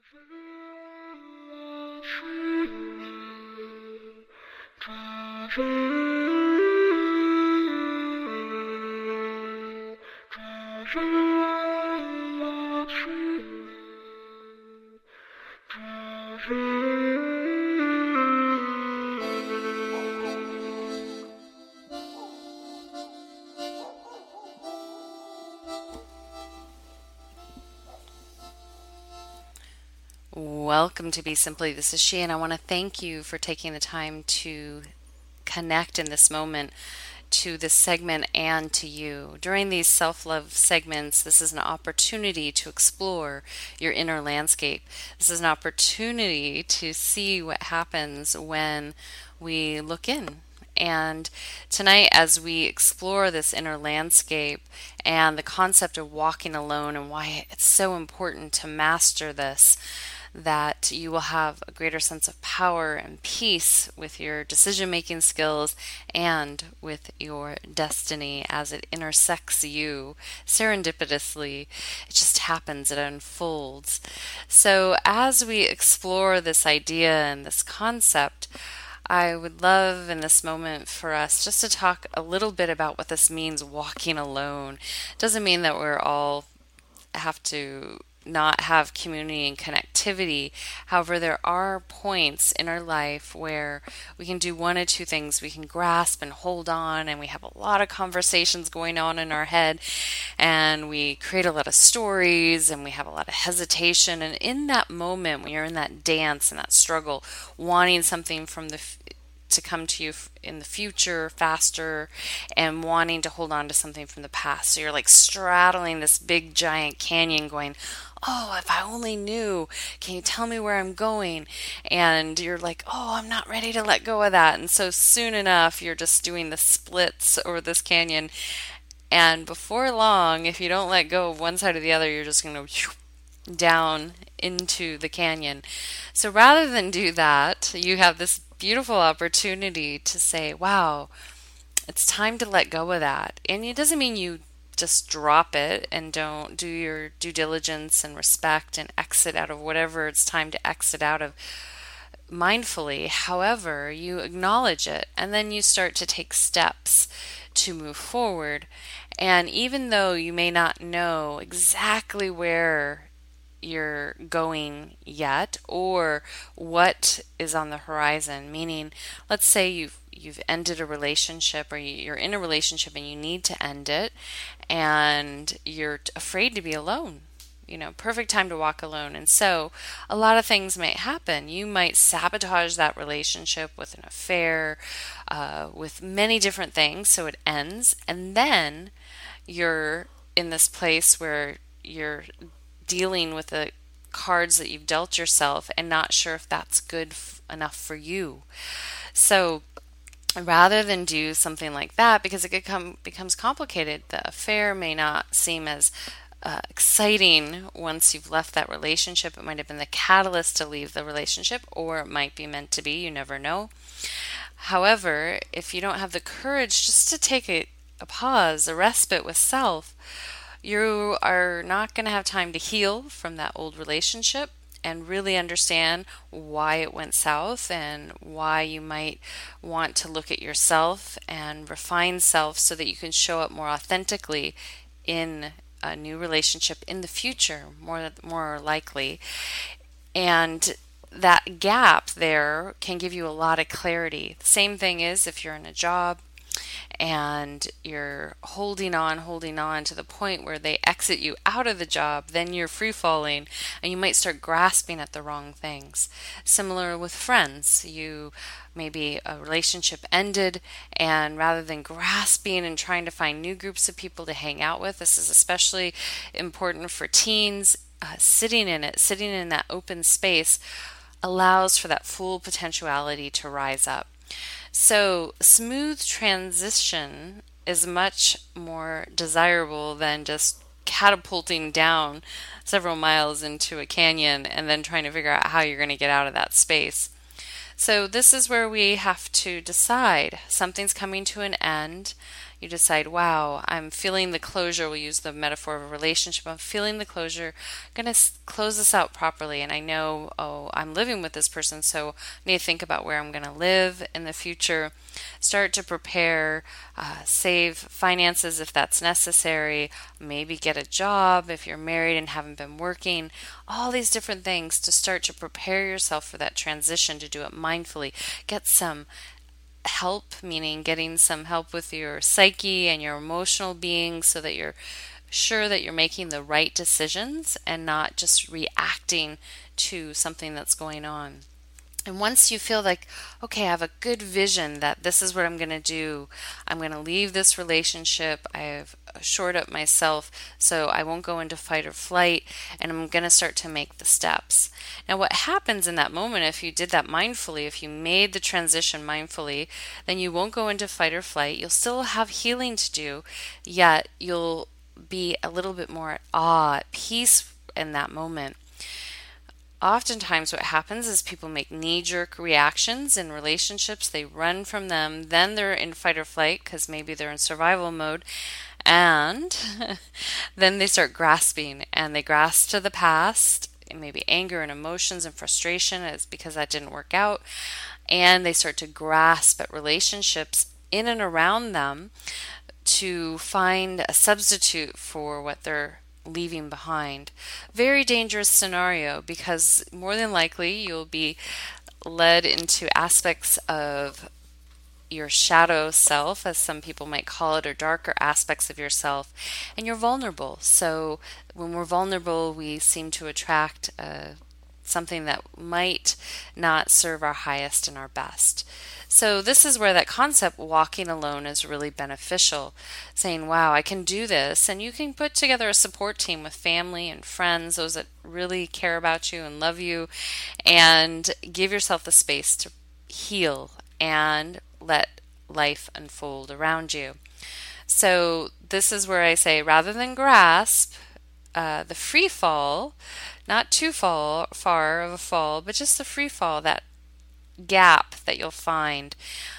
Welcome to Be Simply. This is she, and I want to thank you for taking the time to connect in this moment to this segment and to you. During these self love segments, this is an opportunity to explore your inner landscape. This is an opportunity to see what happens when we look in. And tonight, as we explore this inner landscape and the concept of walking alone and why it's so important to master this, that you will have a greater sense of power and peace with your decision making skills and with your destiny as it intersects you serendipitously. It just happens, it unfolds. So, as we explore this idea and this concept, I would love in this moment for us just to talk a little bit about what this means walking alone. It doesn't mean that we're all have to not have community and connectivity. However, there are points in our life where we can do one of two things. We can grasp and hold on, and we have a lot of conversations going on in our head, and we create a lot of stories, and we have a lot of hesitation. And in that moment, when you're in that dance and that struggle, wanting something from to come to you in the future faster and wanting to hold on to something from the past. So you're like straddling this big giant canyon going, oh, if I only knew, can you tell me where I'm going? And you're like, oh, I'm not ready to let go of that. And so soon enough, you're just doing the splits over this canyon. And before long, if you don't let go of one side or the other, you're just going to down into the canyon. So rather than do that, you have this beautiful opportunity to say, wow, it's time to let go of that. And it doesn't mean you just drop it and don't do your due diligence and respect and exit out of whatever it's time to exit out of mindfully. However, you acknowledge it and then you start to take steps to move forward. And even though you may not know exactly where you're going yet or what is on the horizon, meaning let's say you've ended a relationship or you're in a relationship and you need to end it and you're afraid to be alone. Perfect time to walk alone. And so a lot of things might happen. You might sabotage that relationship with an affair, with many different things, so it ends. And then you're in this place where you're dealing with the cards that you've dealt yourself and not sure if that's good enough for you. So rather than do something like that, because it becomes complicated, the affair may not seem as exciting once you've left that relationship. It might have been the catalyst to leave the relationship, or it might be meant to be. You never know. However, if you don't have the courage just to take a pause, a respite with self, you are not going to have time to heal from that old relationship and really understand why it went south and why you might want to look at yourself and refine self so that you can show up more authentically in a new relationship in the future, more likely. And that gap there can give you a lot of clarity. The same thing is if you're in a job and you're holding on to the point where they exit you out of the job, then you're free falling and you might start grasping at the wrong things. Similar with friends, maybe a relationship ended, and rather than grasping and trying to find new groups of people to hang out with, this is especially important for teens, sitting in that open space allows for that full potentiality to rise up. So smooth transition is much more desirable than just catapulting down several miles into a canyon and then trying to figure out how you're going to get out of that space. So this is where we have to decide something's coming to an end. You decide, wow, I'm feeling the closure. We'll use the metaphor of a relationship. I'm feeling the closure. I'm going to close this out properly. And I know, oh, I'm living with this person, so I need to think about where I'm going to live in the future. Start to prepare, save finances if that's necessary, maybe get a job if you're married and haven't been working. All these different things to start to prepare yourself for that transition, to do it mindfully. Get some help, meaning getting some help with your psyche and your emotional being so that you're sure that you're making the right decisions and not just reacting to something that's going on. And once you feel like, okay, I have a good vision that this is what I'm going to do, I'm going to leave this relationship, I've shored up myself so I won't go into fight or flight, and I'm going to start to make the steps. Now, what happens in that moment, if you did that mindfully, if you made the transition mindfully, then you won't go into fight or flight. You'll still have healing to do, yet you'll be a little bit more at awe, at peace in that moment. Oftentimes, what happens is people make knee jerk reactions in relationships. They run from them. Then they're in fight or flight because maybe they're in survival mode. And then they start grasping and they grasp to the past, and maybe anger and emotions and frustration is because that didn't work out. And they start to grasp at relationships in and around them to find a substitute for what they're leaving behind. Very dangerous scenario because more than likely you'll be led into aspects of your shadow self, as some people might call it, or darker aspects of yourself, and you're vulnerable. So when we're vulnerable, we seem to attract something that might not serve our highest and our best. So this is where that concept walking alone is really beneficial. Saying, wow, I can do this. And you can put together a support team with family and friends, those that really care about you and love you, and give yourself the space to heal and let life unfold around you. So this is where I say, rather than grasp the free fall, not too far of a fall, but just the free fall, that gap that you'll find.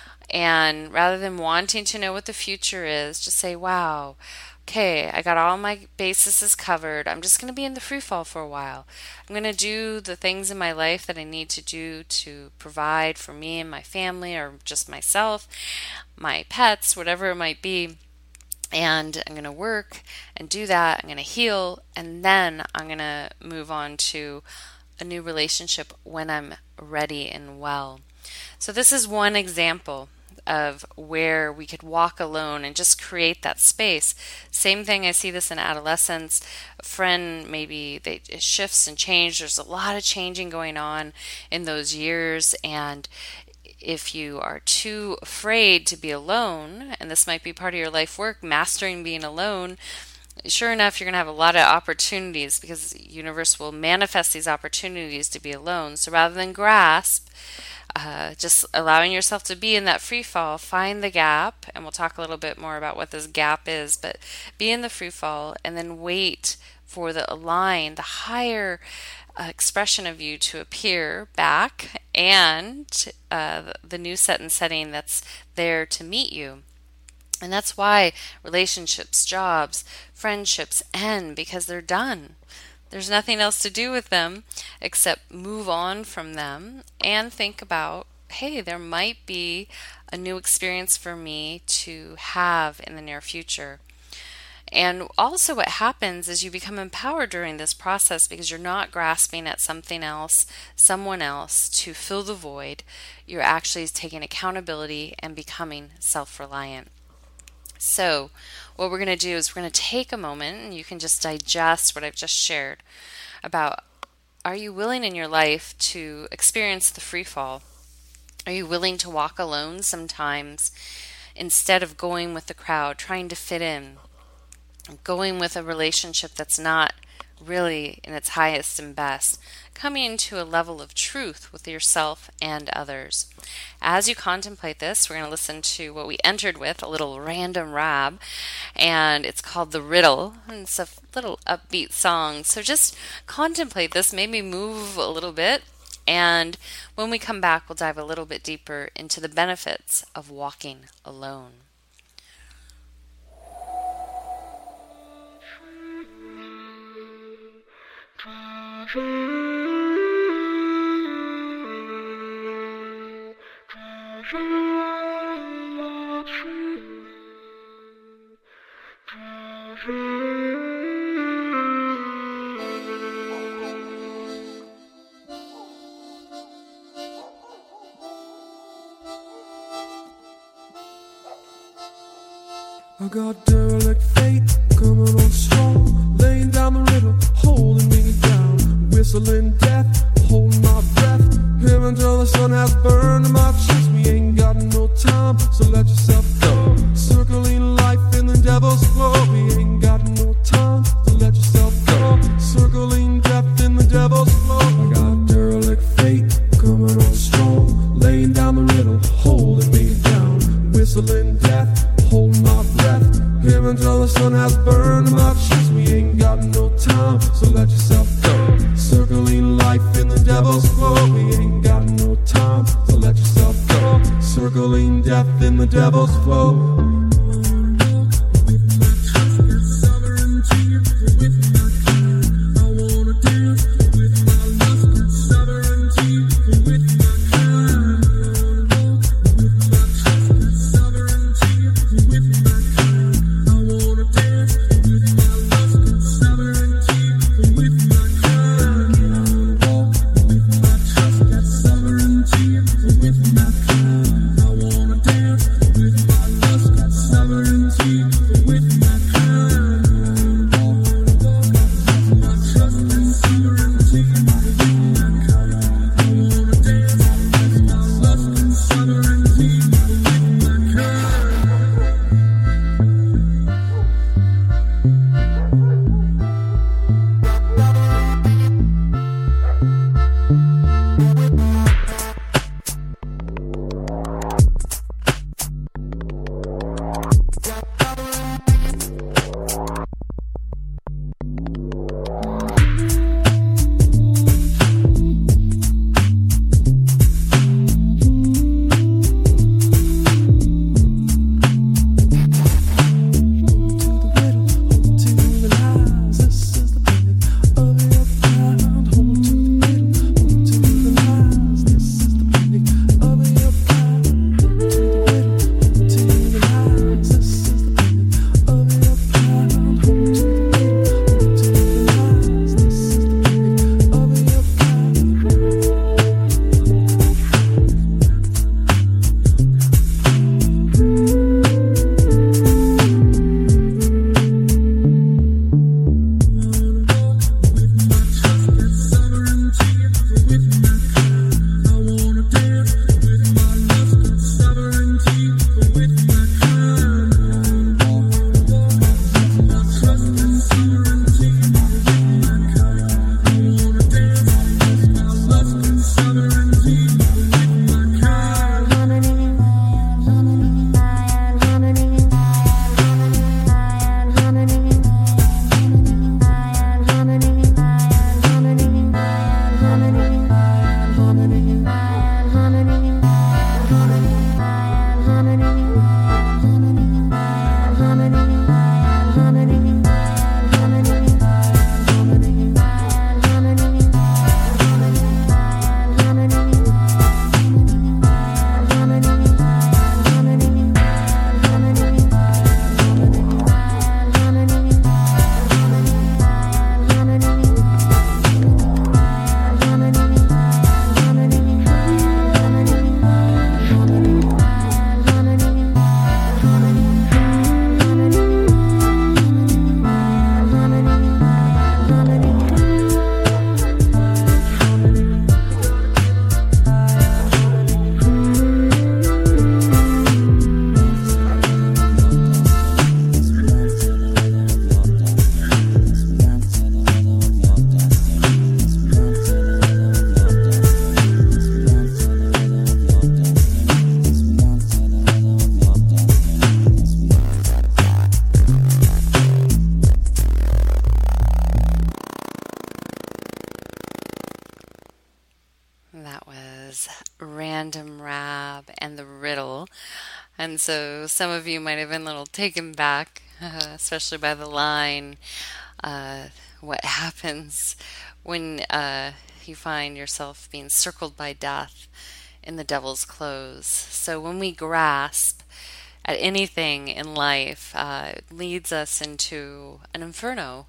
And rather than wanting to know what the future is, just say, wow, okay, I got all my bases covered. I'm just going to be in the free fall for a while. I'm going to do the things in my life that I need to do to provide for me and my family, or just myself, my pets, whatever it might be. And I'm going to work and do that. I'm going to heal. And then I'm going to move on to a new relationship when I'm ready and well. So this is one example of where we could walk alone and just create that space. Same thing, I see this in adolescence. A friend, maybe it shifts and changes. There's a lot of changing going on in those years, and if you are too afraid to be alone, and this might be part of your life work, mastering being alone, sure enough, you're going to have a lot of opportunities because the universe will manifest these opportunities to be alone. So rather than grasp, just allowing yourself to be in that free fall, find the gap, and we'll talk a little bit more about what this gap is, but be in the free fall and then wait for the higher expression of you to appear back, and the new set and setting that's there to meet you. And that's why relationships, jobs, friendships end, because they're done. There's nothing else to do with them except move on from them and think about, hey, there might be a new experience for me to have in the near future. And also what happens is you become empowered during this process because you're not grasping at something else, someone else to fill the void. You're actually taking accountability and becoming self-reliant. So what we're going to do is we're going to take a moment, and you can just digest what I've just shared about, are you willing in your life to experience the free fall? Are you willing to walk alone sometimes instead of going with the crowd, trying to fit in, going with a relationship that's not really in its highest and best, coming into a level of truth with yourself and others. As you contemplate this, we're going to listen to what we entered with, a little random rab, and it's called The Riddle, and it's a little upbeat song. So just contemplate this, maybe move a little bit, and when we come back, we'll dive a little bit deeper into the benefits of walking alone. I got derelict fate coming on strong, laying down the riddle, holding me down, whistling death, holding my breath, here until the sun has burned my cheeks. We ain't got no time, so let yourself go, circling life in the devil's flow. We ain't got no time, so let yourself go, circling death in the devil's flow. I got derelict fate coming on strong, laying down the riddle, holding me down, whistling death, holding my breath, here until the sun has burned my cheeks. We ain't got no time, so let yourself go, circling life in the devil's flow. We ain't got no time, so let yourself go, circling death in the devil's flow. Random Rab and the riddle. And so some of you might have been a little taken back, especially by the line, what happens when you find yourself being circled by death in the devil's clothes. So when we grasp at anything in life, it leads us into an inferno,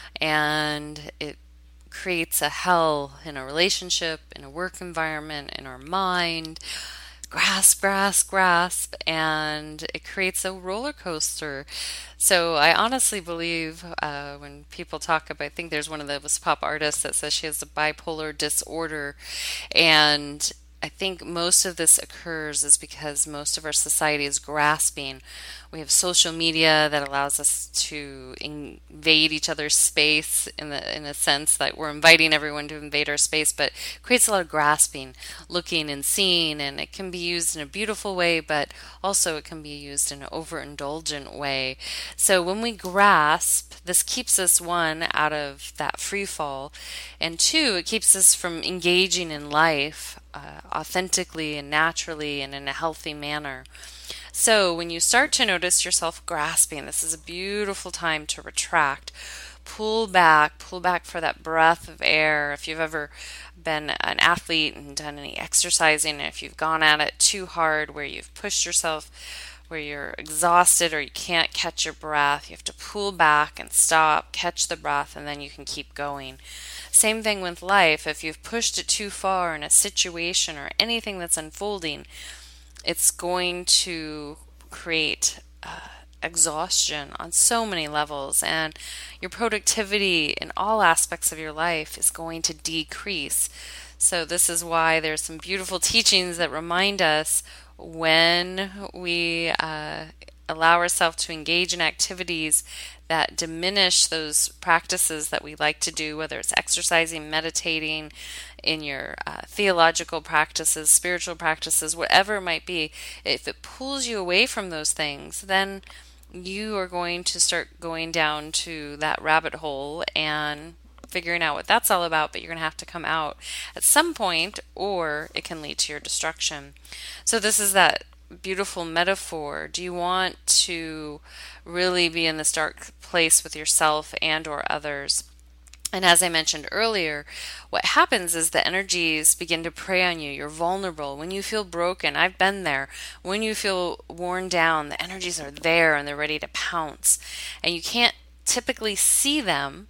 and it creates a hell in a relationship, in a work environment, in our mind. Grasp, grasp, grasp, and it creates a roller coaster. So I honestly believe when people talk about, I think there's one of those pop artists that says she has a bipolar disorder, and I think most of this occurs is because most of our society is grasping. We have social media that allows us to invade each other's space in a sense that we're inviting everyone to invade our space, but creates a lot of grasping, looking and seeing, and it can be used in a beautiful way, but also it can be used in an overindulgent way. So when we grasp, this keeps us, one, out of that free fall, and two, it keeps us from engaging in life authentically and naturally and in a healthy manner. So when you start to notice yourself grasping, this is a beautiful time to retract. Pull back for that breath of air. If you've ever been an athlete and done any exercising, if you've gone at it too hard, where you've pushed yourself, where you're exhausted or you can't catch your breath, you have to pull back and stop, catch the breath, and then you can keep going. Same thing with life. If you've pushed it too far in a situation or anything that's unfolding, it's going to create exhaustion on so many levels, and your productivity in all aspects of your life is going to decrease. So this is why there's some beautiful teachings that remind us when we allow ourselves to engage in activities that diminish those practices that we like to do, whether it's exercising, meditating, in your theological practices, spiritual practices, whatever it might be. If it pulls you away from those things, then you are going to start going down to that rabbit hole and figuring out what that's all about, but you're going to have to come out at some point, or it can lead to your destruction. So this is that beautiful metaphor. Do you want to really be in this dark place with yourself and or others? And as I mentioned earlier, what happens is the energies begin to prey on you. You're vulnerable. When you feel broken, I've been there. When you feel worn down, the energies are there and they're ready to pounce. And you can't typically see them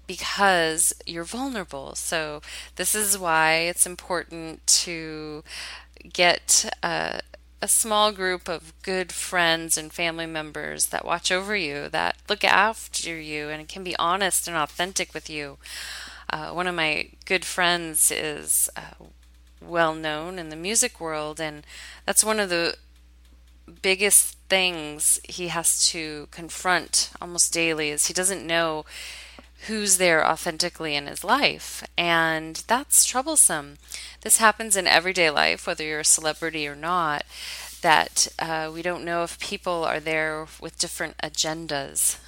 because you're vulnerable. So this is why it's important to get a small group of good friends and family members that watch over you, that look after you, and can be honest and authentic with you. One of my good friends is well known in the music world, and that's one of the biggest things he has to confront almost daily is he doesn't know who's there authentically in his life, and that's troublesome. This happens in everyday life, whether you're a celebrity or not, that we don't know if people are there with different agendas.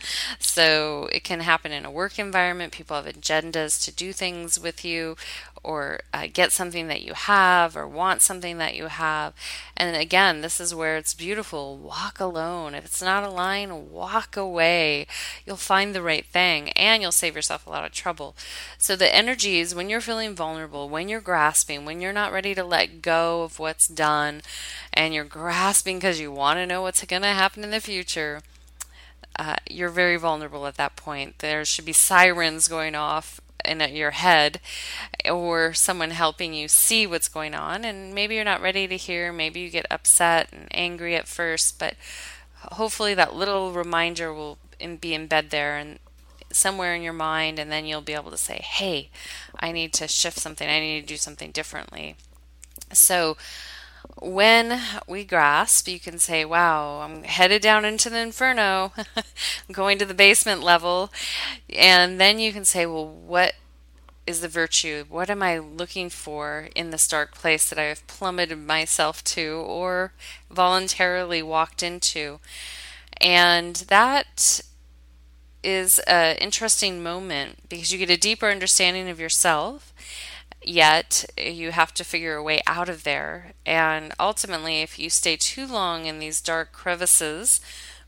So it can happen in a work environment. People have agendas to do things with you, or get something that you have, or want something that you have. And again, this is where it's beautiful. Walk alone. If it's not aligned, walk away. You'll find the right thing, and you'll save yourself a lot of trouble. So the energies, when you're feeling vulnerable, when you're grasping, when you're not ready to let go of what's done, and you're grasping because you want to know what's going to happen in the future, you're very vulnerable at that point. There should be sirens going off in your head, or someone helping you see what's going on, and maybe you're not ready to hear. Maybe you get upset and angry at first, but hopefully that little reminder will be in bed there and somewhere in your mind, and then you'll be able to say, hey, I need to shift something. I need to do something differently. So when we grasp, you can say, wow, I'm headed down into the inferno, I'm going to the basement level. And then you can say, well, what is the virtue? What am I looking for in this dark place that I have plummeted myself to or voluntarily walked into? And that is an interesting moment because you get a deeper understanding of yourself, yet you have to figure a way out of there. And ultimately, if you stay too long in these dark crevices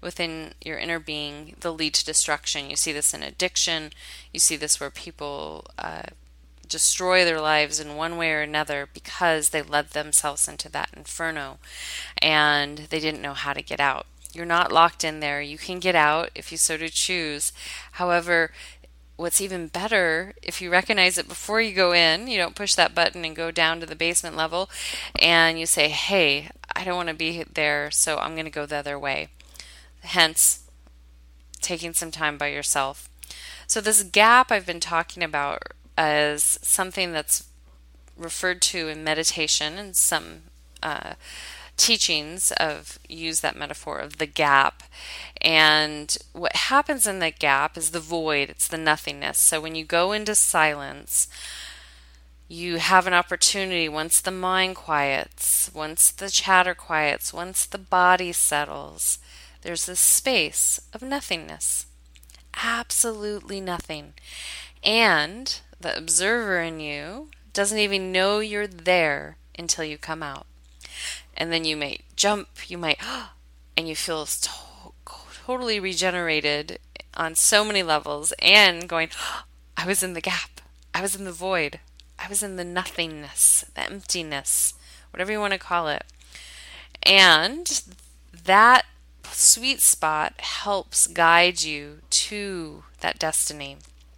within your inner being that lead to destruction. You see this in addiction. You see this where people destroy their lives in one way or another because they led themselves into that inferno and they didn't know how to get out. You're not locked in there. You can get out if you so to choose. However, what's even better, if you recognize it before you go in, you don't push that button and go down to the basement level, and you say, hey, I don't want to be there, so I'm going to go the other way. Hence, taking some time by yourself. So this gap I've been talking about as something that's referred to in meditation and some teachings of use that metaphor of the gap. And what happens in that gap is the void. It's the nothingness. So when you go into silence, you have an opportunity, once the mind quiets, once the chatter quiets, once the body settles, there's this space of nothingness. Absolutely nothing. And the observer in you doesn't even know you're there until you come out. And then you may jump, and you feel totally regenerated on so many levels, and going, I was in the gap, I was in the void, I was in the nothingness, the emptiness, whatever you want to call it. And that sweet spot helps guide you to that destiny.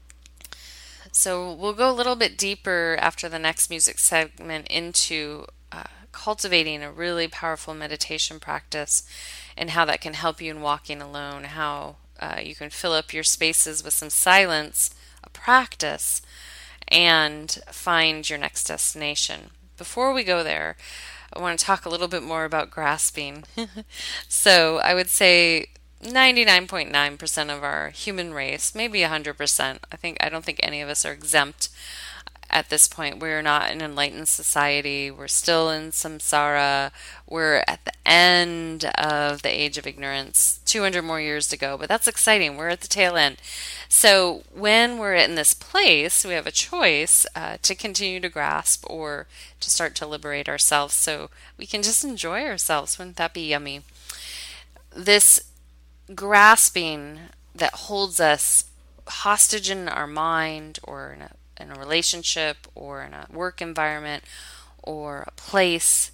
So we'll go a little bit deeper after the next music segment into cultivating a really powerful meditation practice and how that can help you in walking alone, how you can fill up your spaces with some silence, a practice, and find your next destination. Before we go there, I want to talk a little bit more about grasping. So I would say 99.9% of our human race, maybe 100%. I don't think any of us are exempt at this point. We're not an enlightened society. We're still in samsara. We're at the end of the age of ignorance. 200 more years to go, but that's exciting. We're at the tail end. So when we're in this place, we have a choice to continue to grasp or to start to liberate ourselves so we can just enjoy ourselves. Wouldn't that be yummy? This grasping that holds us hostage in our mind or in a relationship or in a work environment or a place,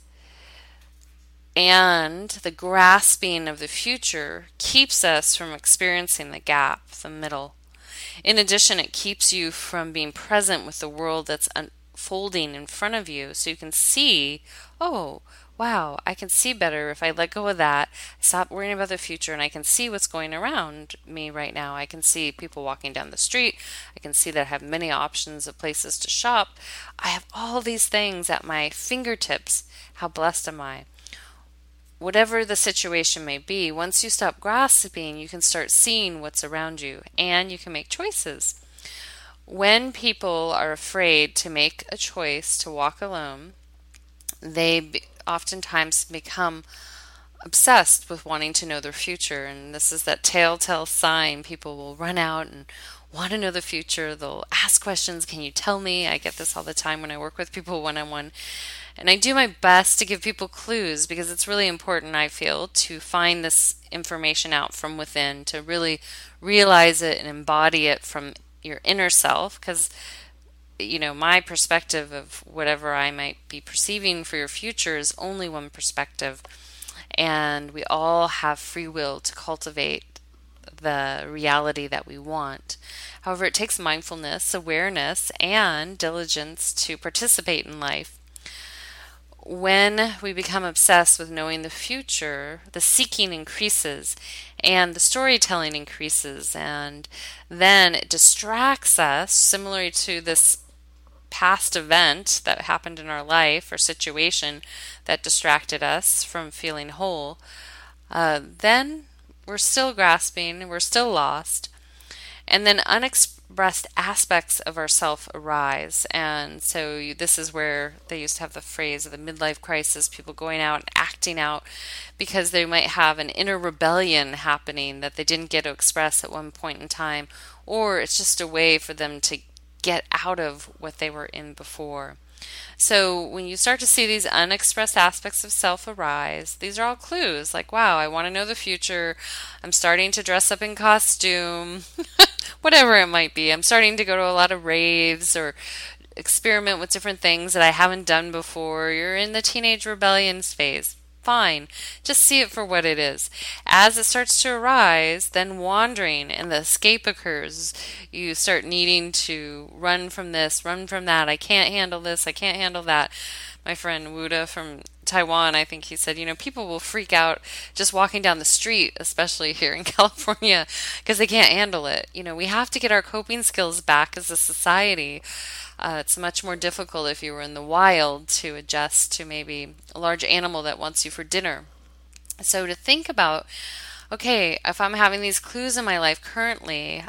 and the grasping of the future keeps us from experiencing the gap, the middle. In addition, it keeps you from being present with the world that's unfolding in front of you, so you can see, oh, wow, I can see better if I let go of that, stop worrying about the future, and I can see what's going around me right now. I can see people walking down the street. I can see that I have many options of places to shop. I have all these things at my fingertips. How blessed am I? Whatever the situation may be, once you stop grasping, you can start seeing what's around you, and you can make choices. When people are afraid to make a choice to walk alone, they oftentimes become obsessed with wanting to know their future, and this is that telltale sign. People will run out and want to know the future. They'll ask questions. Can you tell me? I get this all the time when I work with people one-on-one, and I do my best to give people clues because it's really important, I feel, to find this information out from within, to really realize it and embody it from your inner self, because my perspective of whatever I might be perceiving for your future is only one perspective. And we all have free will to cultivate the reality that we want. However, it takes mindfulness, awareness, and diligence to participate in life. When we become obsessed with knowing the future, the seeking increases and the storytelling increases, and then it distracts us, similar to this past event that happened in our life or situation that distracted us from feeling whole. Then we're still grasping, we're still lost, and then unexpressed aspects of ourself arise. And so this is where they used to have the phrase of the midlife crisis, people going out and acting out because they might have an inner rebellion happening that they didn't get to express at one point in time, or it's just a way for them to get out of what they were in before. So when you start to see these unexpressed aspects of self arise, these are all clues like, wow, I want to know the future. I'm starting to dress up in costume, whatever it might be. I'm starting to go to a lot of raves or experiment with different things that I haven't done before. You're in the teenage rebellion phase. Fine. Just see it for what it is. As it starts to arise, then wandering and the escape occurs. You start needing to run from this, run from that. I can't handle this. I can't handle that. My friend Wuda from Taiwan, I think he said, people will freak out just walking down the street, especially here in California, because they can't handle it. We have to get our coping skills back as a society. It's much more difficult if you were in the wild to adjust to maybe a large animal that wants you for dinner. So to think about, okay, if I'm having these clues in my life currently,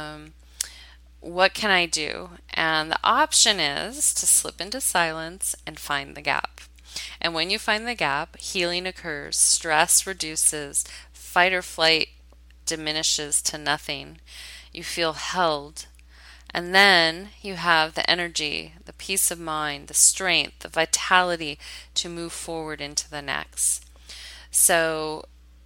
what can I do? And the option is to slip into silence and find the gap. And when you find the gap, healing occurs, stress reduces, fight or flight diminishes to nothing. You feel held. And then you have the energy, the peace of mind, the strength, the vitality to move forward into the next. So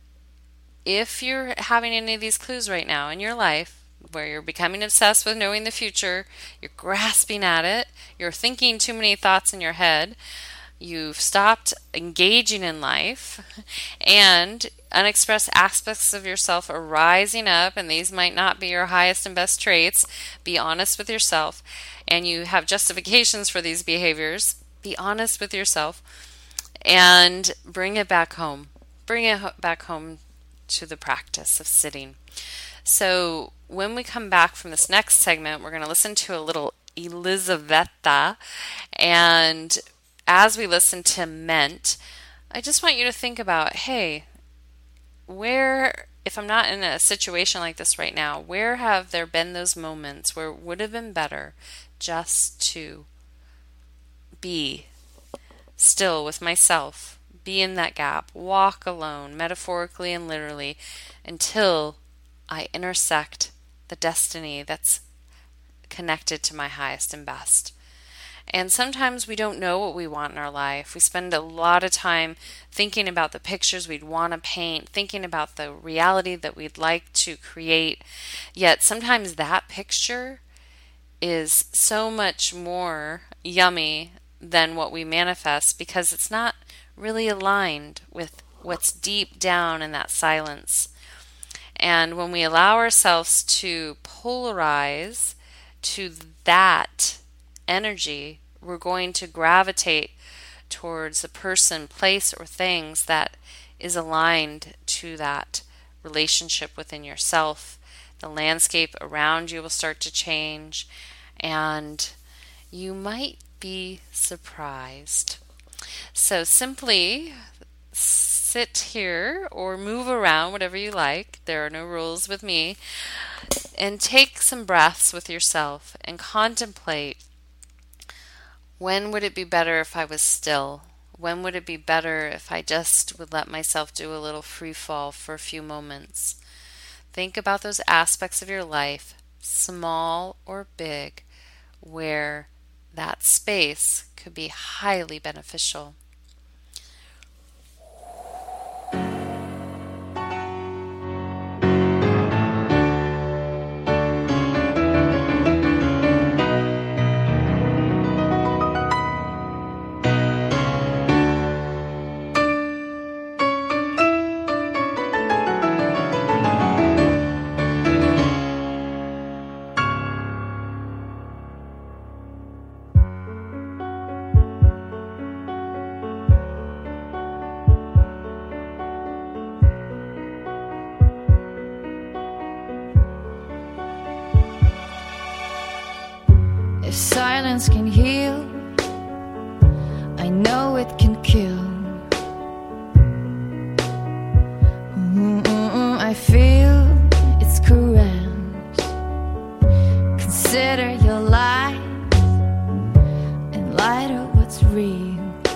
if you're having any of these clues right now in your life, where you're becoming obsessed with knowing the future, you're grasping at it, you're thinking too many thoughts in your head, you've stopped engaging in life, and unexpressed aspects of yourself are rising up, and these might not be your highest and best traits. Be honest with yourself, and you have justifications for these behaviors. Be honest with yourself and bring it back home. Bring it back home to the practice of sitting. So when we come back from this next segment, we're going to listen to a little Elisaveta, and as we listen to Meant, I just want you to think about, hey, if I'm not in a situation like this right now, where have there been those moments where it would have been better just to be still with myself, be in that gap, walk alone, metaphorically and literally, until I intersect the destiny that's connected to my highest and best. And sometimes we don't know what we want in our life. We spend a lot of time thinking about the pictures we'd want to paint, thinking about the reality that we'd like to create. Yet sometimes that picture is so much more yummy than what we manifest because it's not really aligned with what's deep down in that silence. And when we allow ourselves to polarize to that energy, we're going to gravitate towards a person, place, or things that is aligned to that relationship within yourself. The landscape around you will start to change, and you might be surprised. So simply sit here or move around, whatever you like. There are no rules with me. And take some breaths with yourself and contemplate, when would it be better if I was still? When would it be better if I just would let myself do a little free fall for a few moments? Think about those aspects of your life, small or big, where that space could be highly beneficial. If silence can heal, I know it can kill. I feel it's correct. Consider your life in light of what's real.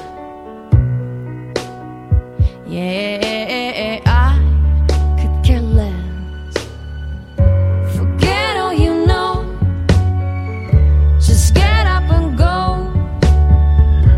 Yeah, I could care less. Forget all you know. Just get up and go.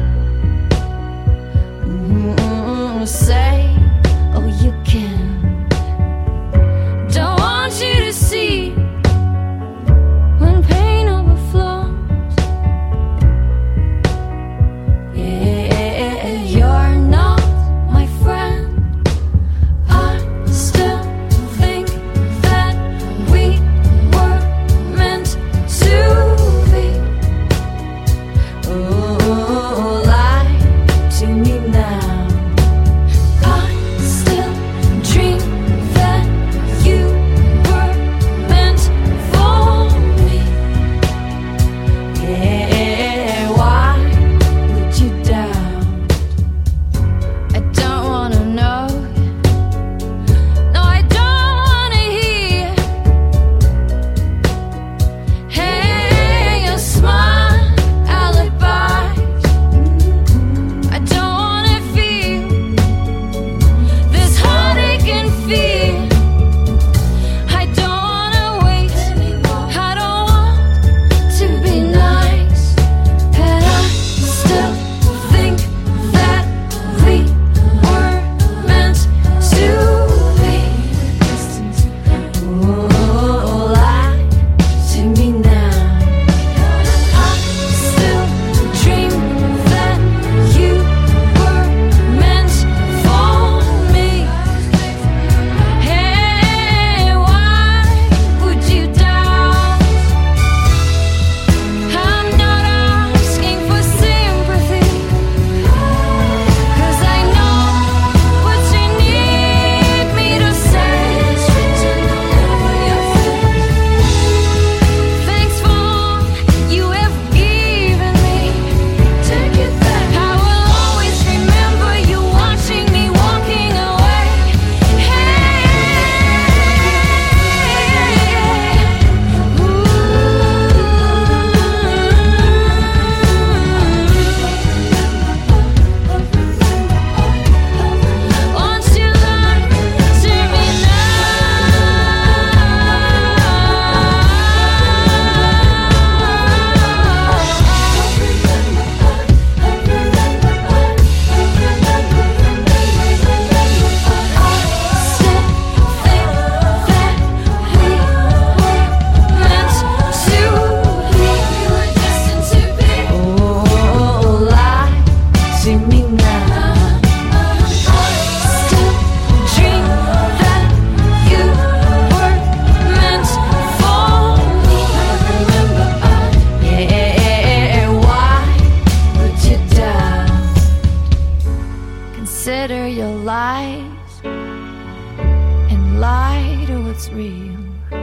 your lies and lie to what's real.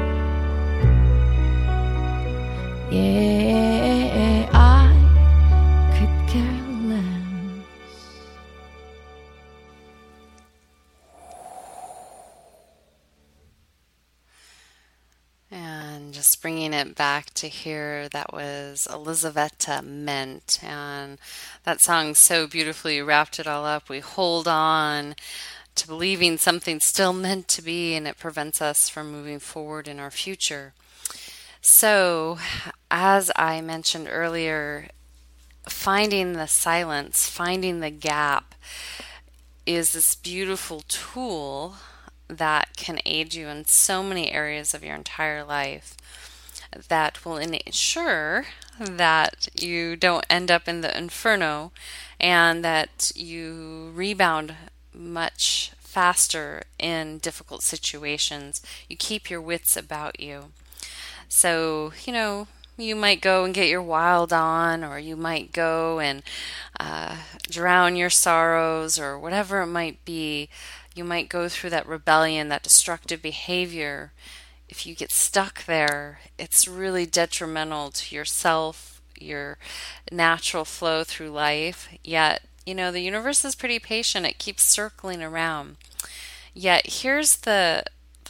Yeah, I could care less. And just bringing it back to here, that was Elizaveta Ment. And that song so beautifully wrapped it all up. We hold on to believing something's still meant to be, and it prevents us from moving forward in our future. So, as I mentioned earlier, finding the silence, finding the gap is this beautiful tool that can aid you in so many areas of your entire life, that will ensure that you don't end up in the inferno and that you rebound much faster in difficult situations. You keep your wits about you. So, you might go and get your wild on, or you might go and drown your sorrows, or whatever it might be. You might go through that rebellion, that destructive behavior. If you get stuck there, it's really detrimental to yourself, your natural flow through life. Yet, the universe is pretty patient. It keeps circling around. Yet, here's the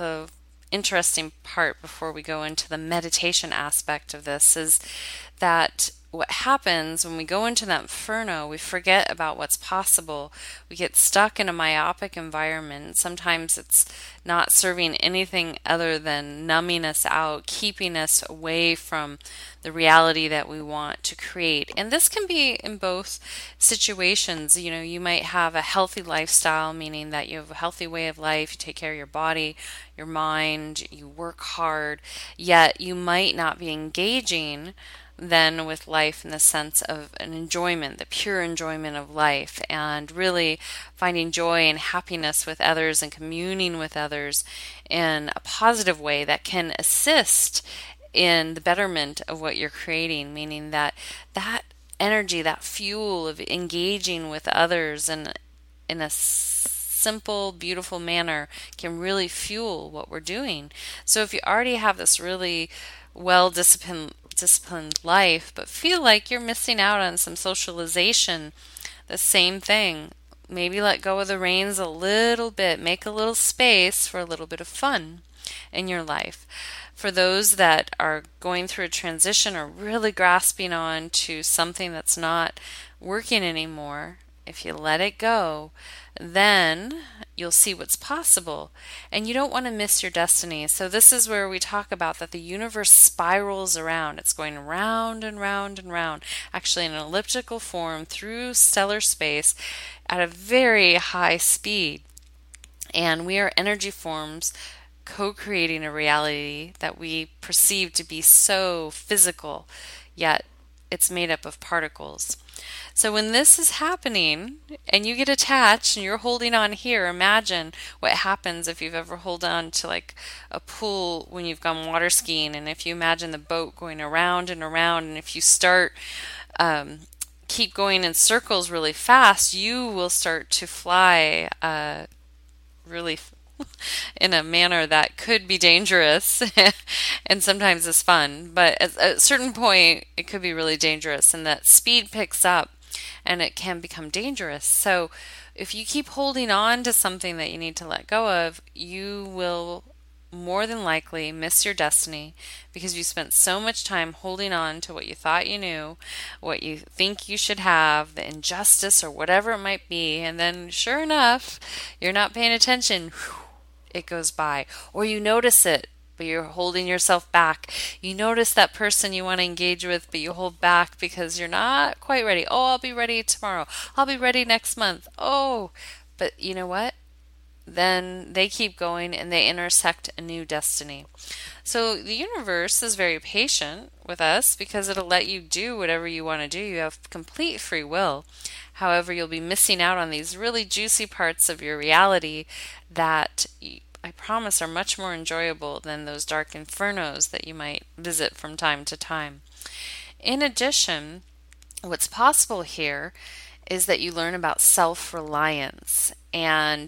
interesting part before we go into the meditation aspect of this, is that what happens when we go into that inferno, we forget about what's possible. We get stuck in a myopic environment. Sometimes it's not serving anything other than numbing us out, keeping us away from the reality that we want to create. And this can be in both situations. You might have a healthy lifestyle, meaning that you have a healthy way of life, you take care of your body, your mind, you work hard, yet you might not be engaging then with life in the sense of an enjoyment, the pure enjoyment of life, and really finding joy and happiness with others and communing with others in a positive way that can assist in the betterment of what you're creating, meaning that energy, that fuel of engaging with others and in a simple, beautiful manner can really fuel what we're doing. So if you already have this really well-disciplined life, but feel like you're missing out on some socialization, the same thing. Maybe let go of the reins a little bit. Make a little space for a little bit of fun in your life. For those that are going through a transition or really grasping on to something that's not working anymore, if you let it go, then you'll see what's possible. And you don't want to miss your destiny. So this is where we talk about that the universe spirals around. It's going round and round and round, actually in an elliptical form through stellar space at a very high speed. And we are energy forms co-creating a reality that we perceive to be so physical, yet it's made up of particles. So when this is happening and you get attached and you're holding on here, imagine what happens if you've ever held on to like a pool when you've gone water skiing, and if you imagine the boat going around and around, and if you start keep going in circles really fast, you will start to fly really in a manner that could be dangerous and sometimes is fun, but at a certain point it could be really dangerous, and that speed picks up and it can become dangerous. So if you keep holding on to something that you need to let go of, you will more than likely miss your destiny, because you spent so much time holding on to what you thought you knew, what you think you should have, the injustice or whatever it might be, and then sure enough, you're not paying attention. It goes by, or you notice it, but you're holding yourself back. You notice that person you want to engage with, but you hold back because you're not quite ready. Oh, I'll be ready tomorrow. I'll be ready next month. Oh, but you know what? Then they keep going and they intersect a new destiny. So the universe is very patient with us because it'll let you do whatever you want to do. You have complete free will. However, you'll be missing out on these really juicy parts of your reality that I promise are much more enjoyable than those dark infernos that you might visit from time to time. In addition, what's possible here is that you learn about self-reliance. And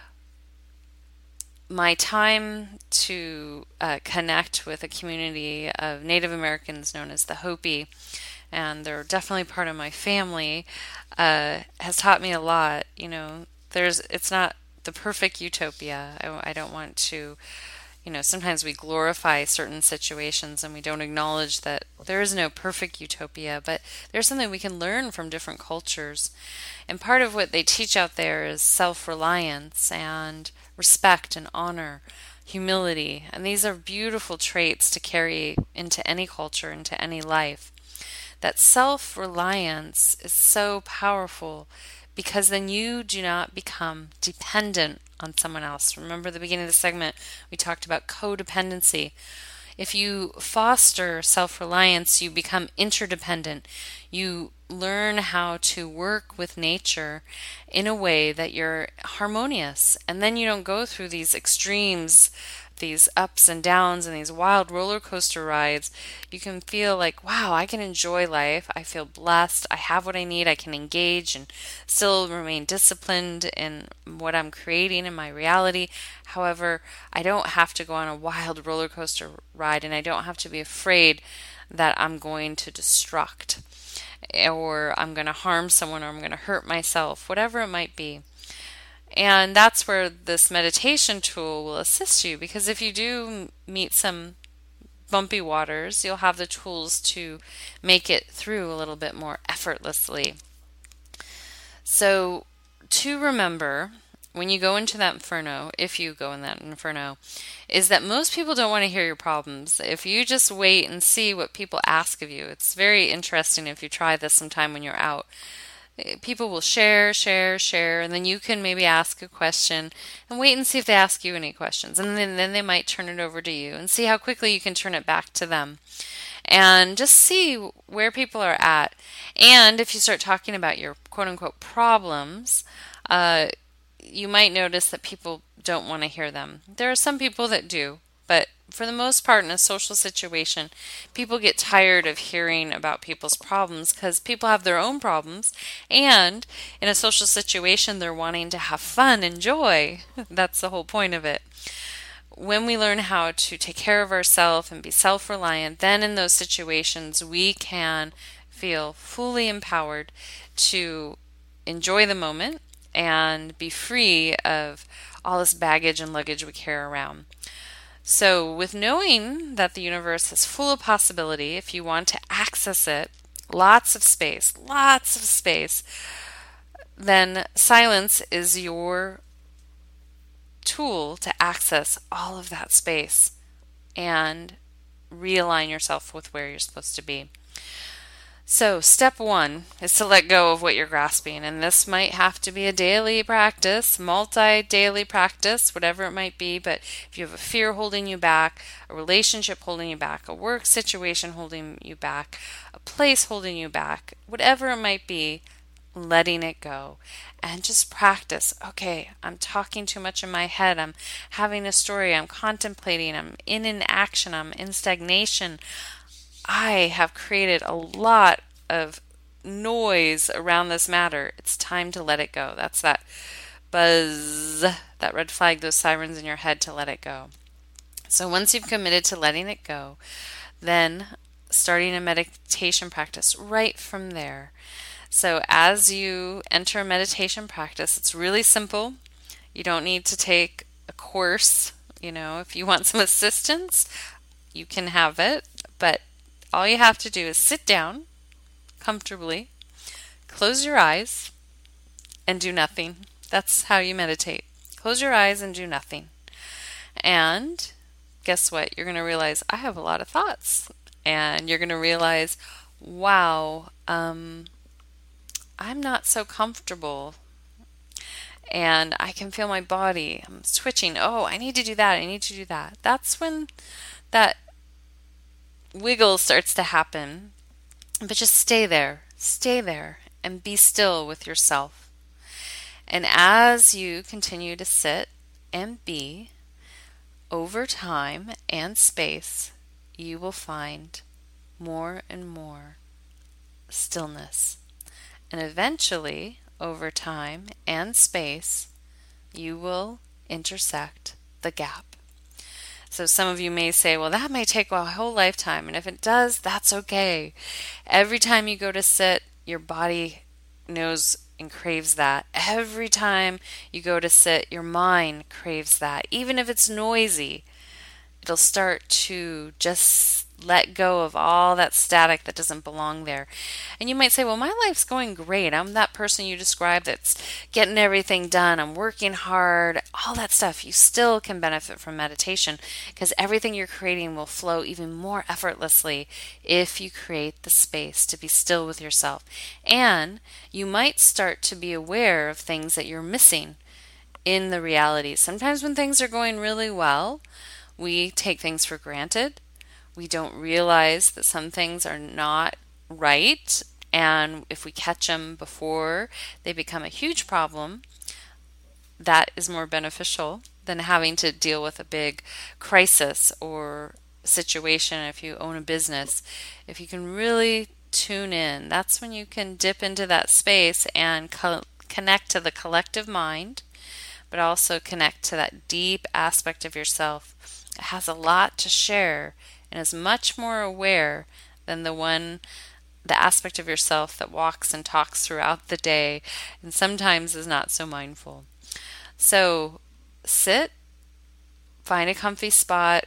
my time to connect with a community of Native Americans known as the Hopi, and they're definitely part of my family, has taught me a lot. It's not the perfect utopia. I don't want to, sometimes we glorify certain situations and we don't acknowledge that there is no perfect utopia, but there's something we can learn from different cultures. And part of what they teach out there is self-reliance and respect and honor, humility. And these are beautiful traits to carry into any culture, into any life. That self-reliance is so powerful because then you do not become dependent on someone else. Remember the beginning of the segment, we talked about codependency. If you foster self-reliance, you become interdependent. You learn how to work with nature in a way that you're harmonious. And then you don't go through these extremes, these ups and downs and these wild roller coaster rides. You can feel like, wow, I can enjoy life. I feel blessed. I have what I need. I can engage and still remain disciplined in what I'm creating in my reality. However, I don't have to go on a wild roller coaster ride, and I don't have to be afraid that I'm going to destruct or I'm going to harm someone or I'm going to hurt myself, whatever it might be. And that's where this meditation tool will assist you, because if you do meet some bumpy waters, you'll have the tools to make it through a little bit more effortlessly. So to remember when you go into that inferno, if you go in that inferno, is that most people don't want to hear your problems. If you just wait and see what people ask of you, it's very interesting if you try this sometime when you're out. People will share, and then you can maybe ask a question and wait and see if they ask you any questions. And then they might turn it over to you and see how quickly you can turn it back to them. And just see where people are at. And if you start talking about your quote-unquote problems, you might notice that people don't want to hear them. There are some people that do, but for the most part in a social situation, people get tired of hearing about people's problems because people have their own problems, and in a social situation they're wanting to have fun and joy. That's the whole point of it. When we learn how to take care of ourselves and be self-reliant, then in those situations we can feel fully empowered to enjoy the moment and be free of all this baggage and luggage we carry around. So with knowing that the universe is full of possibility, if you want to access it, lots of space, then silence is your tool to access all of that space and realign yourself with where you're supposed to be. So step one is to let go of what you're grasping, and this might have to be a daily practice, multi-daily practice, whatever it might be. But if you have a fear holding you back, a relationship holding you back, a work situation holding you back, a place holding you back, whatever it might be, letting it go and just practice. Okay, I'm talking too much in my head. I'm having a story. I'm contemplating. I'm in inaction. I'm in stagnation. I have created a lot of noise around this matter. It's time to let it go. That's that buzz, that red flag, those sirens in your head, to let it go. So once you've committed to letting it go, then starting a meditation practice right from there. So as you enter a meditation practice, it's really simple. You don't need to take a course. If you want some assistance, you can have it, but all you have to do is sit down comfortably, close your eyes, and do nothing. That's how you meditate. Close your eyes and do nothing. And guess what? You're going to realize I have a lot of thoughts. And you're going to realize, wow, I'm not so comfortable. And I can feel my body. I'm switching. Oh, I need to do that. I need to do that. That's when that wiggle starts to happen. But just stay there, and be still with yourself. And as you continue to sit and be, over time and space, you will find more and more stillness. And eventually, over time and space, you will intersect the gap. So some of you may say, well, that may take a whole lifetime. And if it does, that's okay. Every time you go to sit, your body knows and craves that. Every time you go to sit, your mind craves that. Even if it's noisy, it'll start to just let go of all that static that doesn't belong there. And you might say, well, my life's going great. I'm that person you described that's getting everything done. I'm working hard, all that stuff. You still can benefit from meditation because everything you're creating will flow even more effortlessly if you create the space to be still with yourself. And you might start to be aware of things that you're missing in the reality. Sometimes when things are going really well, we take things for granted. We don't realize that some things are not right, and if we catch them before they become a huge problem, that is more beneficial than having to deal with a big crisis or situation. If you own a business, if you can really tune in, that's when you can dip into that space and connect to the collective mind, but also connect to that deep aspect of yourself. It has a lot to share and is much more aware than the aspect of yourself that walks and talks throughout the day and sometimes is not so mindful. So sit, find a comfy spot,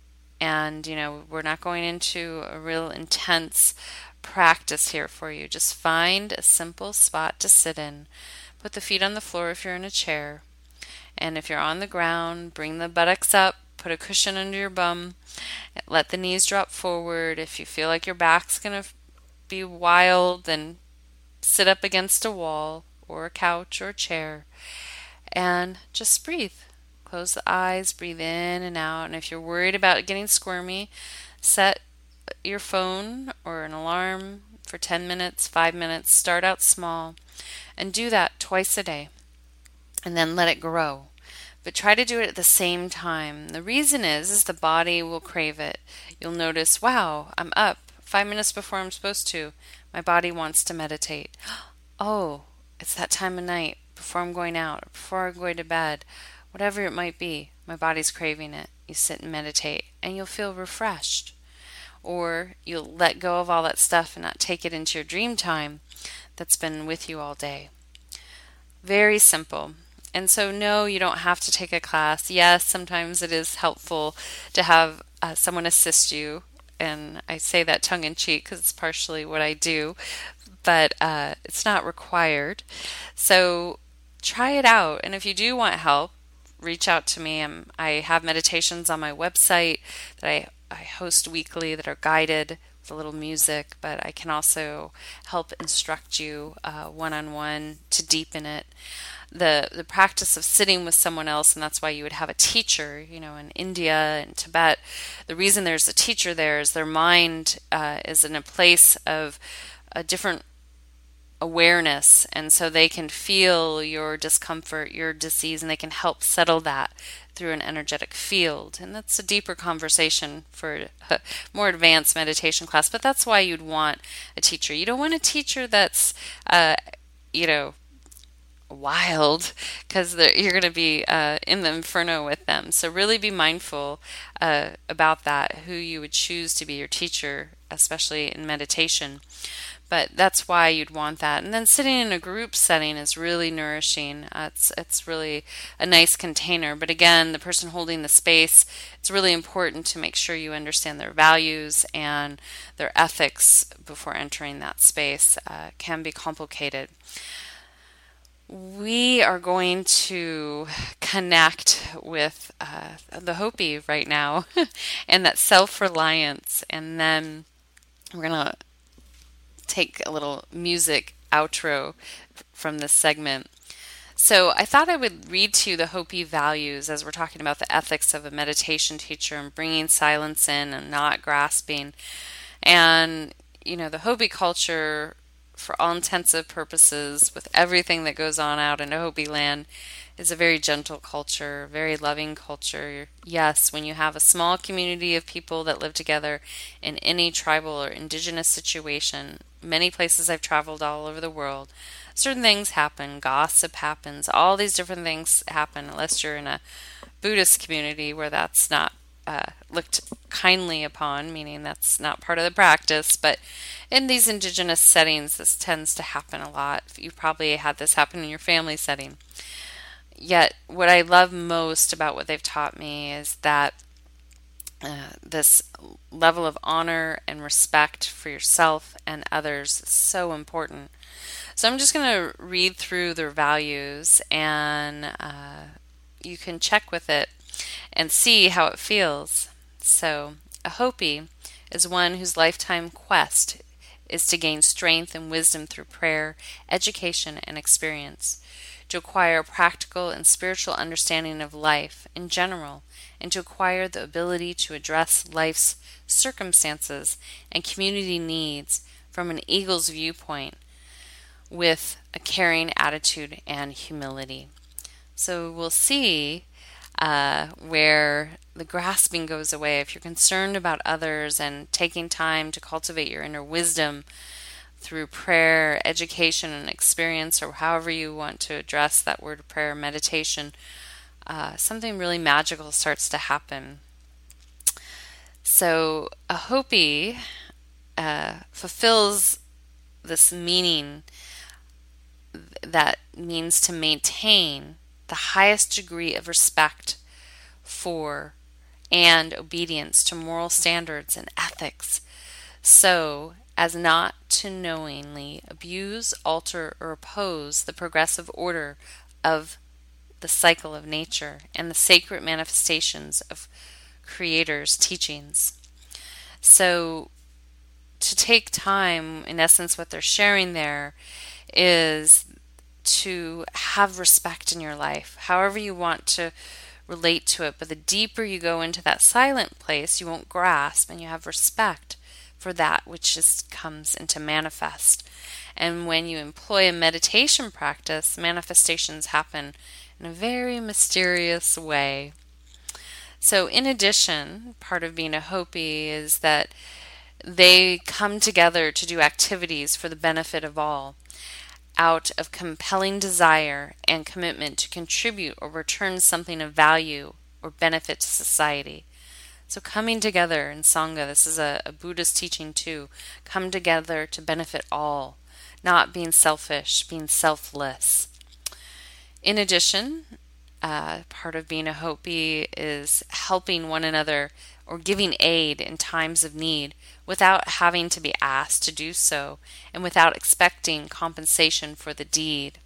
and we're not going into a real intense practice here for you. Just find a simple spot to sit in. Put the feet on the floor if you're in a chair. And if you're on the ground, bring the buttocks up. Put a cushion under your bum. Let the knees drop forward. If you feel like your back's going to be wild, then sit up against a wall or a couch or a chair. And just breathe. Close the eyes, breathe in and out. And if you're worried about getting squirmy, set your phone or an alarm for 10 minutes, 5 minutes. Start out small and do that twice a day. And then let it grow. But try to do it at the same time. The reason is the body will crave it. You'll notice, wow, I'm up 5 minutes before I'm supposed to. My body wants to meditate. Oh, it's that time of night before I'm going out, or before I'm going to bed, whatever it might be. My body's craving it. You sit and meditate, and you'll feel refreshed. Or you'll let go of all that stuff and not take it into your dream time that's been with you all day. Very simple. And so, no, you don't have to take a class. Yes, sometimes it is helpful to have someone assist you. And I say that tongue-in-cheek because it's partially what I do. But it's not required. So try it out. And if you do want help, reach out to me. I have meditations on my website that I host weekly that are guided with a little music. But I can also help instruct you one-on-one to deepen it. The practice of sitting with someone else, and that's why you would have a teacher, in India and Tibet. The reason there's a teacher there is their mind is in a place of a different awareness, and so they can feel your discomfort, your disease, and they can help settle that through an energetic field. And that's a deeper conversation for a more advanced meditation class, but that's why you'd want a teacher. You don't want a teacher that's, wild, because you're going to be in the inferno with them. So really be mindful about that, who you would choose to be your teacher, especially in meditation. But that's why you'd want that. And then sitting in a group setting is really nourishing. It's really a nice container. But again, the person holding the space, it's really important to make sure you understand their values and their ethics before entering that space. It can be complicated. We are going to connect with the Hopi right now and that self-reliance. And then we're going to take a little music outro from this segment. So I thought I would read to you the Hopi values as we're talking about the ethics of a meditation teacher and bringing silence in and not grasping. And, the Hopi culture, for all intensive purposes, with everything that goes on out in Hopi land, is a very gentle culture, very loving culture. Yes, when you have a small community of people that live together in any tribal or indigenous situation, many places I've traveled all over the world, certain things happen, gossip happens, all these different things happen, unless you're in a Buddhist community where that's not looked kindly upon, meaning that's not part of the practice. But in these indigenous settings, this tends to happen a lot. You probably had this happen in your family setting. Yet, what I love most about what they've taught me is that this level of honor and respect for yourself and others is so important. So I'm just going to read through their values, and you can check with it and see how it feels. So, a Hopi is one whose lifetime quest is to gain strength and wisdom through prayer, education, and experience, to acquire a practical and spiritual understanding of life in general, and to acquire the ability to address life's circumstances and community needs from an eagle's viewpoint with a caring attitude and humility. So we'll see where the grasping goes away. If you're concerned about others and taking time to cultivate your inner wisdom through prayer, education, and experience, or however you want to address that word of prayer, meditation, something really magical starts to happen. So a Hopi fulfills this meaning that means to maintain the highest degree of respect for and obedience to moral standards and ethics, so as not to knowingly abuse, alter, or oppose the progressive order of the cycle of nature and the sacred manifestations of Creator's teachings. So to take time, in essence, what they're sharing there is to have respect in your life, however you want to relate to it. But the deeper you go into that silent place, you won't grasp, and you have respect for that which just comes into manifest. And when you employ a meditation practice, manifestations happen in a very mysterious way. So in addition, part of being a Hopi is that they come together to do activities for the benefit of all, out of compelling desire and commitment to contribute or return something of value or benefit to society. So coming together in Sangha, this is a Buddhist teaching too, come together to benefit all, not being selfish, being selfless. In addition, part of being a Hopi is helping one another or giving aid in times of need without having to be asked to do so and without expecting compensation for the deed.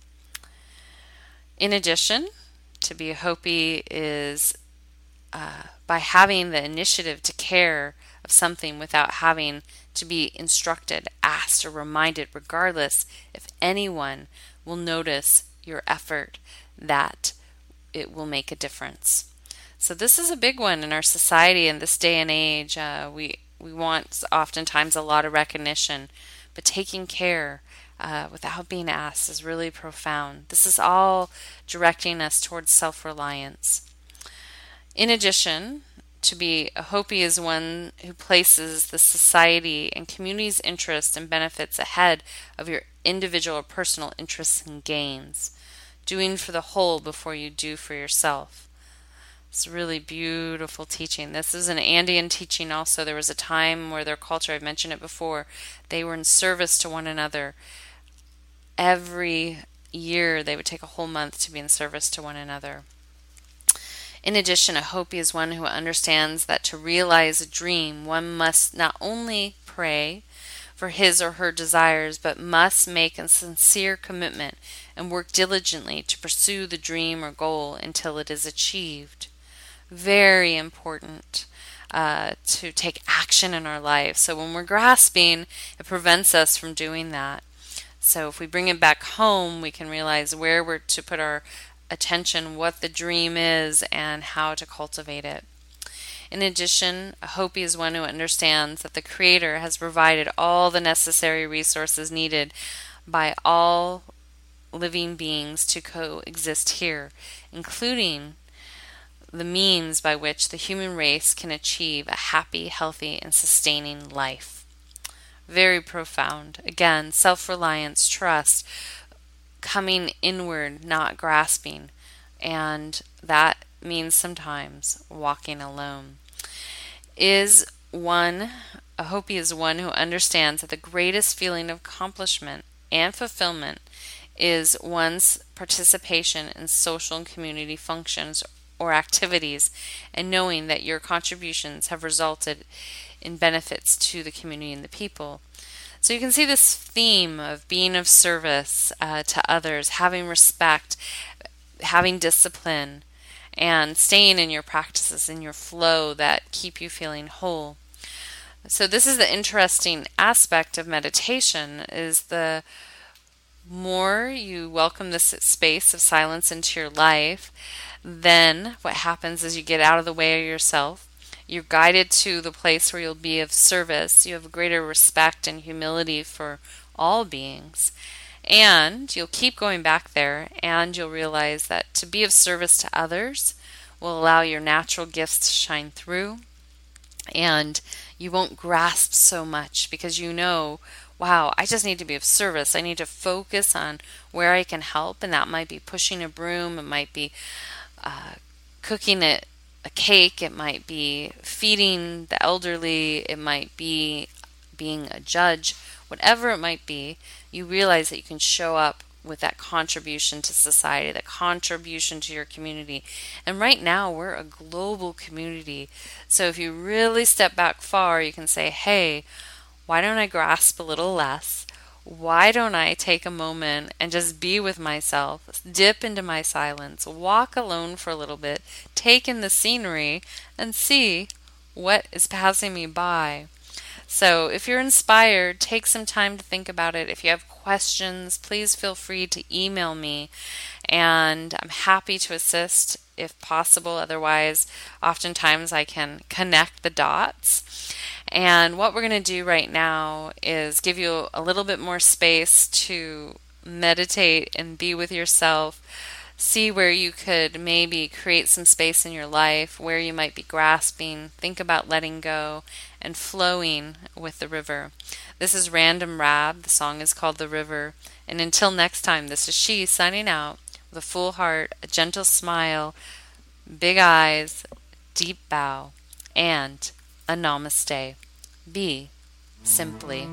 In addition, to be a Hopi is by having the initiative to care of something without having to be instructed, asked, or reminded, regardless if anyone will notice your effort, that it will make a difference. So this is a big one in our society in this day and age. We want oftentimes a lot of recognition, but taking care without being asked is really profound. This is all directing us towards self-reliance. In addition, to be a Hopi is one who places the society and community's interests and benefits ahead of your individual or personal interests and gains, doing for the whole before you do for yourself. It's really beautiful teaching. This is an Andean teaching also. There was a time where their culture, I've mentioned it before, they were in service to one another. Every year they would take a whole month to be in service to one another. In addition, a Hopi is one who understands that to realize a dream, one must not only pray for his or her desires, but must make a sincere commitment and work diligently to pursue the dream or goal until it is achieved. Very important to take action in our life. So when we're grasping, it prevents us from doing that. So if we bring it back home, we can realize where we're to put our attention, what the dream is, and how to cultivate it. In addition, a Hopi is one who understands that the Creator has provided all the necessary resources needed by all living beings to coexist here, including the means by which the human race can achieve a happy, healthy, and sustaining life. Very profound. Again, self-reliance, trust, coming inward, not grasping. And that means sometimes walking alone. A Hopi is one who understands that the greatest feeling of accomplishment and fulfillment is one's participation in social and community functions or activities, and knowing that your contributions have resulted in benefits to the community and the people. So you can see this theme of being of service to others, having respect, having discipline, and staying in your practices, in your flow that keep you feeling whole. So this is the interesting aspect of meditation, is the more you welcome this space of silence into your life, then what happens is you get out of the way of yourself. You're guided to the place where you'll be of service. You have greater respect and humility for all beings. And you'll keep going back there, and you'll realize that to be of service to others will allow your natural gifts to shine through. And you won't grasp so much because you know, wow, I just need to be of service. I need to focus on where I can help, and that might be pushing a broom, it might be cooking a cake, it might be feeding the elderly, it might be being a judge, whatever it might be. You realize that you can show up with that contribution to society, that contribution to your community. And right now, we're a global community. So if you really step back far, you can say, hey, why don't I grasp a little less? Why don't I take a moment and just be with myself, dip into my silence, walk alone for a little bit, take in the scenery, and see what is passing me by? So if you're inspired, take some time to think about it. If you have questions, please feel free to email me, and I'm happy to assist if possible. Otherwise, oftentimes I can connect the dots. And what we're going to do right now is give you a little bit more space to meditate and be with yourself. See where you could maybe create some space in your life, where you might be grasping. Think about letting go and flowing with the river. This is Random Rab. The song is called The River. And until next time, this is she signing out with a full heart, a gentle smile, big eyes, deep bow, and a namaste. Be simply.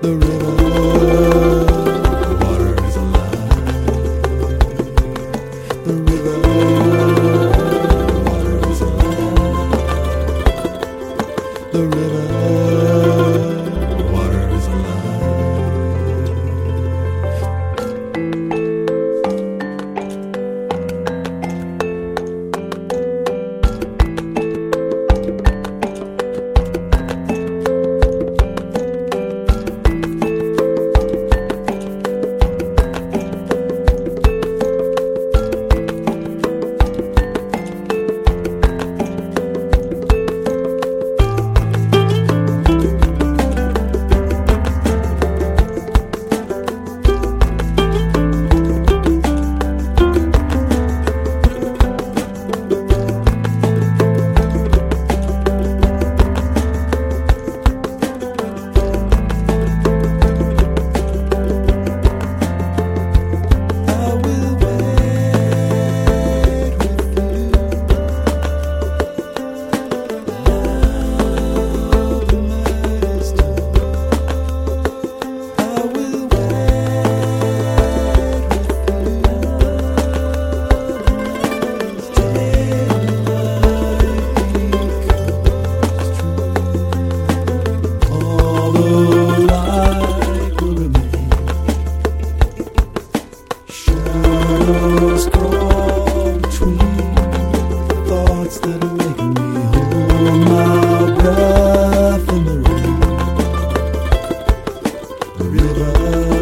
The river, water is alive. The river, water is alive. The river, water is alive. Shadows crawl between thoughts that are making me hold my breath in the rain. The river.